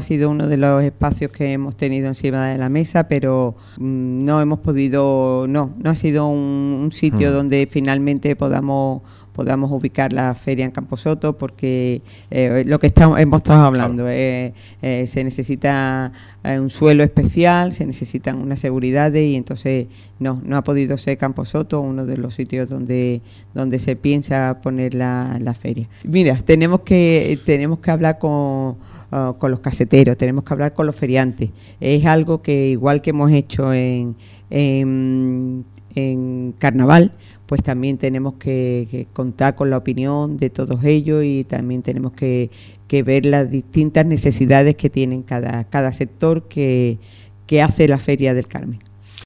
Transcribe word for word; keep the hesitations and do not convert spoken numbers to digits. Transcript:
sido uno de los espacios que hemos tenido encima de la mesa, pero mmm, no hemos podido, no, no ha sido un, un sitio mm. donde finalmente podamos podamos ubicar la feria en Camposoto, porque eh, lo que estamos, hemos estado hablando, claro. eh, eh, se necesita eh, un suelo especial, se necesitan unas seguridades y entonces no, no ha podido ser Camposoto uno de los sitios donde donde se piensa poner la, la feria. Mira, tenemos que tenemos que hablar con Uh, con los caseteros, tenemos que hablar con los feriantes. Es algo que igual que hemos hecho en, en, en Carnaval, pues también tenemos que, que contar con la opinión de todos ellos y también tenemos que, que ver las distintas necesidades que tienen cada, cada sector que, que hace la Feria del Carmen.